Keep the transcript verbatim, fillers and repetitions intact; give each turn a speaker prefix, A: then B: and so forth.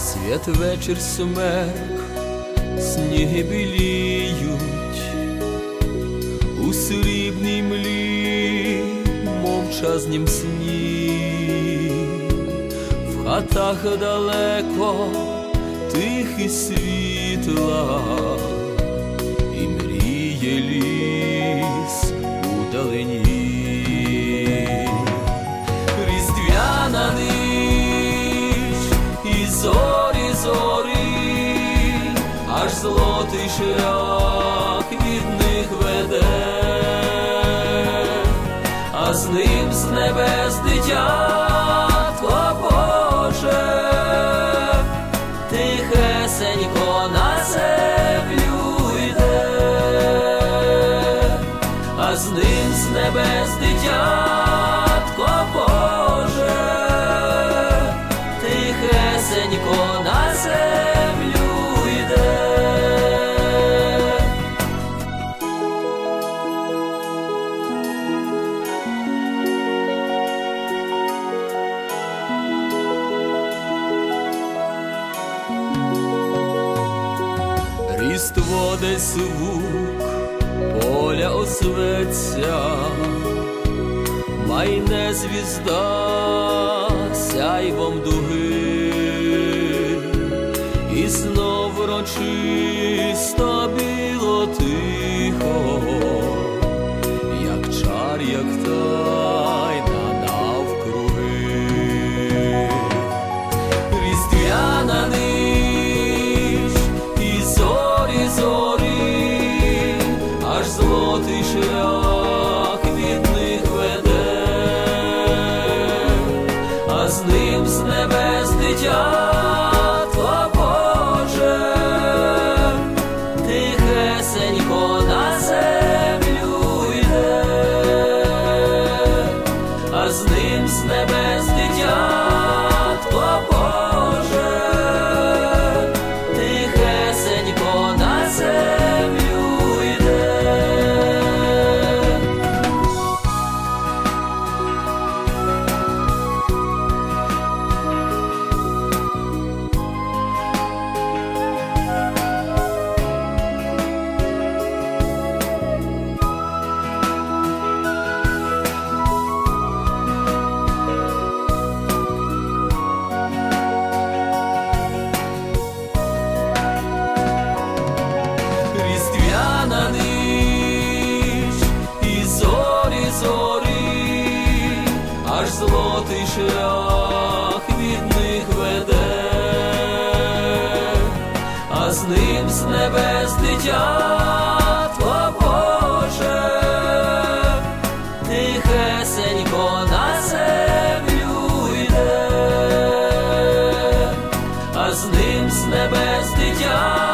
A: Світ вечір смерк, сніги біліють, у срібній млі мовчазнім сні. В хатах далеко тихі світла, і мріє ліс удалині. Різдвяна ніч і зорі, зорі, аж золотий шлях від них веде, а з ним з небес дитятко Боже тихесенько на землю йде, а з ним з небес дитятко Боже тихесенько на землю йде. Різдво десь звук поля осветься, майне звізда сяйвом дуги, і знов урочисто біло тихо, як чар, як тайна навкруги. Різдвяна ніч і зорі, зорі, аж золотий шлях від них веде, а з ним з небес дитятко Боже тихесенько на землю йде, а з ним з небес дитятко Боже тихесенько на землю йде. Різдвяна ніч і зорі, зорі, аж золотий шлях від них веде, а з ним з небес дитятко Боже тихесенько на землю йде, а з ним з небес дитятко